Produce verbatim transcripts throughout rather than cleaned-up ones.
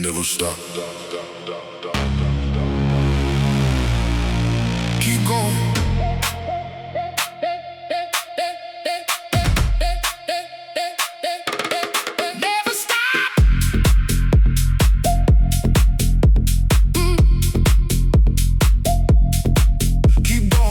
never stop. Keep going. Never stop. Mm. Keep going.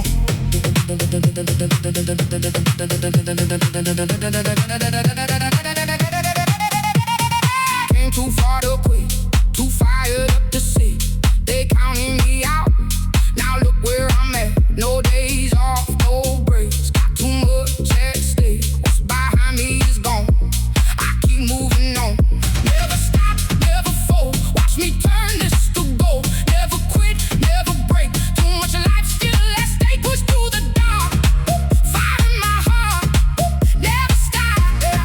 Came too far to quit, too fired up to sit. They counting me out. Now look where I'm at. No days off, no breaks. Got too much at stake. What's behind me is gone. I keep moving on. Never stop, never fold. Watch me turn this to gold. Never quit, never break. Too much life still at stake. Push through the dark. Fire in my heart. Never stop.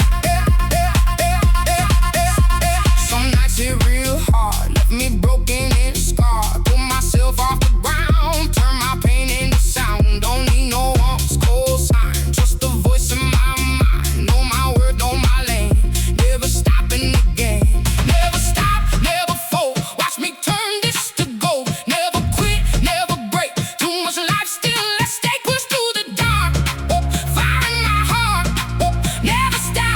Some nights hit real hard. Left me broken and scarred. Pull myself off the ground. Turn my pain into sound. Don't need no one's cosign. Trust the voice in my mind. Know my word, know my lane. Never stopping again. Never stop, never fold. Watch me turn this to gold. Never quit, never break. Too much life still at stake. Push through the dark. Oh, fire in my heart. Oh, never stop.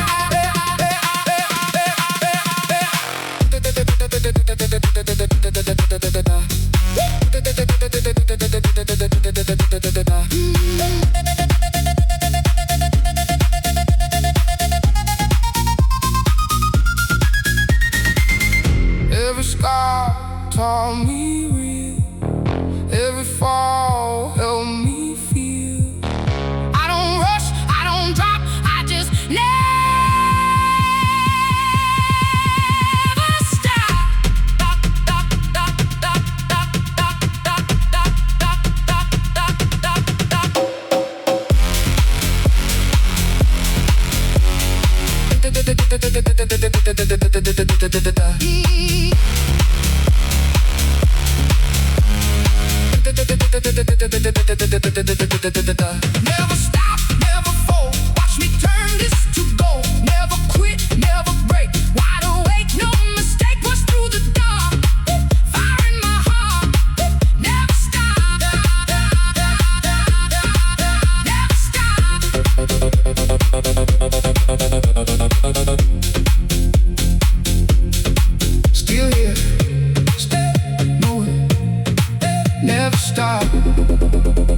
Every scar taught me real. Every fall helped me feel. I don't rush, I don't drop, I just never Never stop, never fold. Watch me turn this to gold. Never quit, never break. Wide awake, no mistake. Push through the dark. Fire in my heart. Never stop. Never stop. Still here. Stay nowhere. Never stop.